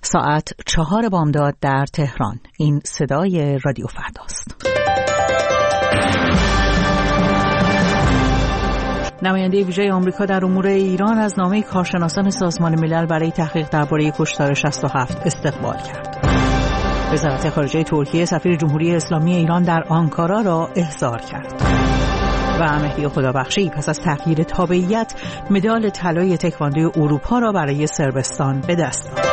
ساعت 4 بامداد در تهران. این صدای رادیو فرداست. نماینده ویژه آمریکا در امور ایران از نامه کارشناسان سازمان ملل برای تحقیق درباره کشتار 67 استقبال کرد. وزارت خارجه ترکیه سفیر جمهوری اسلامی ایران در آنکارا را احضار کرد. و مهدی خدابخشی پس از تغییر تابعیت مدال طلای تکواندو اروپا را برای صربستان به دست داد.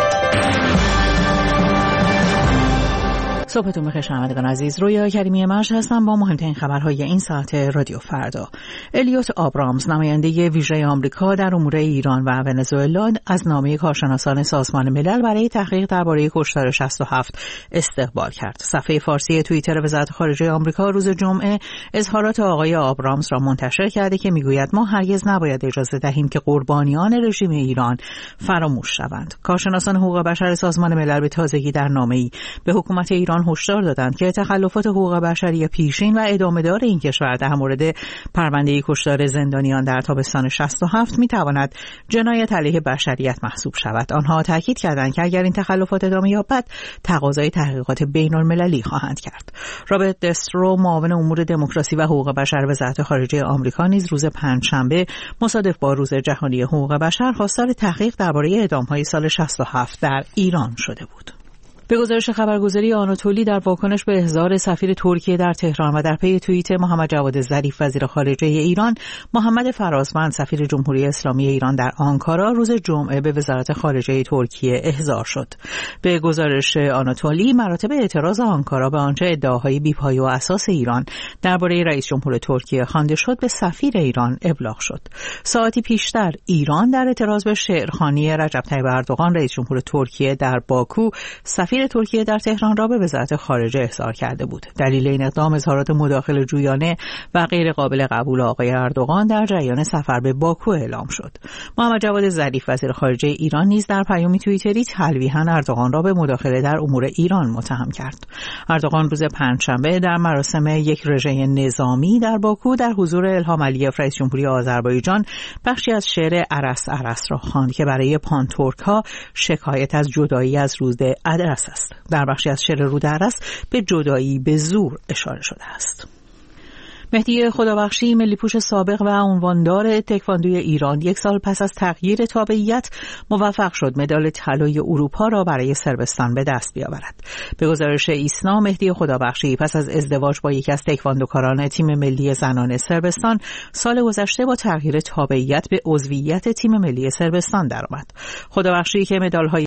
صبحتون بخیر شنوندگان عزیز، رویا کریمی مرج هستم با مهمترین خبرهای این ساعت رادیو فردا. الیوت آبرامز نماینده ویژه آمریکا در امور ایران و ونزوئلا از نامه کارشناسان سازمان ملل برای تحقیق درباره کشتار 67 استقبال کرد. صفحه فارسی توییتر وزارت خارجه آمریکا روز جمعه اظهارات آقای آبرامز را منتشر کرده که میگوید ما هرگز نباید اجازه دهیم که قربانیان رژیم ایران فراموش شوند. کارشناسان حقوق بشر سازمان ملل به تازگی در نامه‌ای به حکومت ایران هشدار دادند که تخلفات حقوق بشری پیشین و ادامه‌دار این کشور در مورد پرونده کشتار زندانیان در تابستان 67 می‌تواند جنایت علیه بشریت محسوب شود. آنها تاکید کردند که اگر این تخلفات ادامه یابد تقاضای تحقیقات بین‌المللی خواهند کرد. رابرت دسترو معاون امور دموکراسی و حقوق بشر وزارت خارجه آمریکا نیز روز پنجشنبه مصادف با روز جهانی حقوق بشر خواستار تحقیق درباره اعدام‌های سال 67 در ایران شده بود. به گزارش خبرگزاری آناتولی در واکنش به احضار سفیر ترکیه در تهران و در پی توییت محمد جواد ظریف وزیر خارجه ایران، محمد فرازمند سفیر جمهوری اسلامی ایران در آنکارا روز جمعه به وزارت خارجه ترکیه احضار شد. به گزارش آناتولی، مراتب اعتراض آنکارا به آنچه ادعاهای بی‌پایه و اساس ایران درباره رئیس جمهور ترکیه خوانده شد به سفیر ایران ابلاغ شد. ساعتی پیشتر ایران در اعتراض به شعرخوانی رجب طیب اردوغان رئیس جمهور ترکیه در باکو سفیر ترکیه در تهران را به وزارت خارجه احضار کرده بود. دلیل این اقدام اظهارات مداخله جویانه و غیر قابل قبول آقای اردوغان در جریان سفر به باکو اعلام شد. محمد جواد ظریف وزیر خارجه ایران نیز در پیامی توییتری تلویحاً اردوغان را به مداخله در امور ایران متهم کرد. اردوغان روز پنجشنبه در مراسم یک رژه نظامی در باکو در حضور الهام علیف رئیس جمهوری آذربایجان بخشی از شعر ارس ارس را خواند که برای پانتورک‌ها شکایت از جدایی از رود ادرس است. در بخشی از شعر رود ارس به جدایی به زور اشاره شده است. مهدی خدابخشی ملی‌پوش سابق و عنواندار تکواندوی ایران یک سال پس از تغییر تابعیت موفق شد مدال طلای اروپا را برای صربستان به دست بیاورد. به گزارش ایسنا، مهدی خدابخشی پس از ازدواج با یکی از تکواندوکاران تیم ملی زنان صربستان سال گذشته با تغییر تابعیت به عضویت تیم ملی صربستان درآمد. خدابخشی که مدال‌های